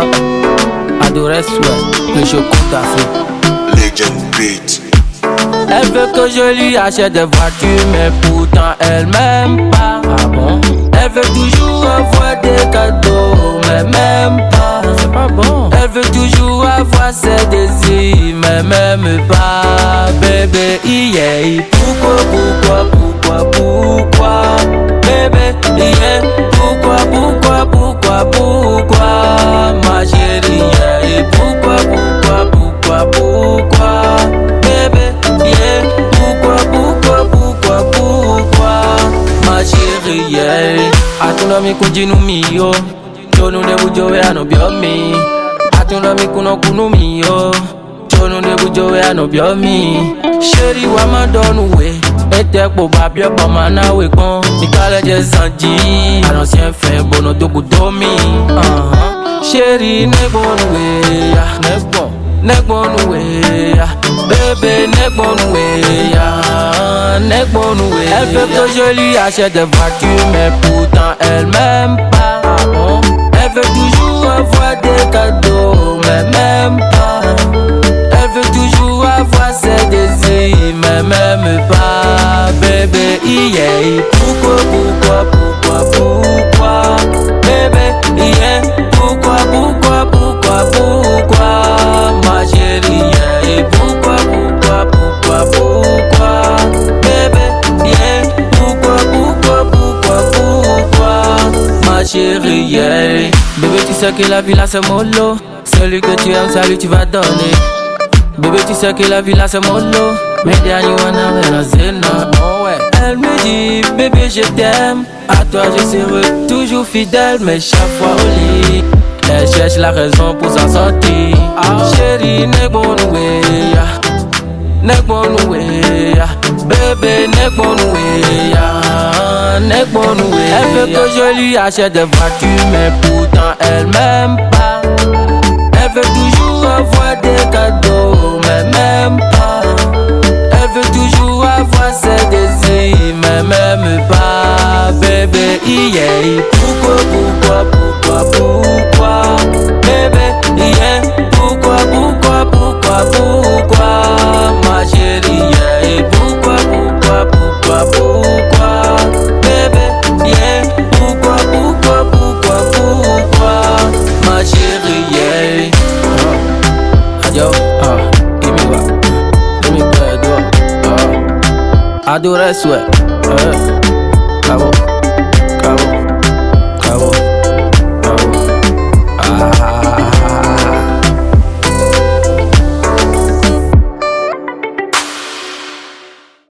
Adoresse, ouais, le chocolat d'Afrique. Legend Beat. Elle veut que je lui achète des voitures, mais pourtant elle m'aime pas. Ah bon? Elle veut toujours avoir des cadeaux, mais même pas. C'est pas bon. Elle veut toujours avoir ses désirs, mais même pas. Bébé, yeah. Pourquoi? Bébé, yeah. Pourquoi? Ma chérie, yeah. Pourquoi? Bébé, yeah. Pourquoi? Ma chérie, yeah. Atunami kujinu miyo. Chonu de bujowe anobiomi. Atunami kuno miyo. Chonu de bujowe anobiomi. Chérie wa madonuwe. Ete po babio bomana we kon. Nikale je sanji. À l'ancien fin bono dogu domi. Chérie negbonwe ya. Negbonwe ya. Bébé negbonwe ya. Negbonwe. Elle veut que je lui achète des voitures, mais pourtant elle m'aime pas. Elle veut toujours avoir des cadeaux, mais même pas. Elle veut toujours avoir ses désirs, mais même pas. Bébé, yeah. Pourquoi? Bébé, yeah. Pourquoi? Ma chérie, yeah. Pourquoi? Bébé, yeah. Pourquoi? Ma chérie, yeah. Bébé, tu sais que la vie là c'est mollo. Celui que tu aimes, celui tu vas donner. Bébé, tu sais que la vie là c'est mollo. Mais dernier on a la zéna. Elle me dit, bébé je t'aime. À toi je serai toujours fidèle. Mais chaque fois au lit, elle cherche la raison pour s'en sortir. Chérie, negbonwe ya. Bébé, negbonwe ya. Elle veut que je lui achète des voitures, mais pourtant elle m'aime pas. Elle veut toujours avoir des cadeaux, mais même pas. Elle veut toujours avoir ses désirs, mais même pas. Bébé, yeah. Pourquoi? Bébé, yeah. Pourquoi? Ma chérie, yeah. Pourquoi? Bébé, yeah. Pourquoi? Ma chérie, yeah. Yo, give me what? Adoresse, ouais.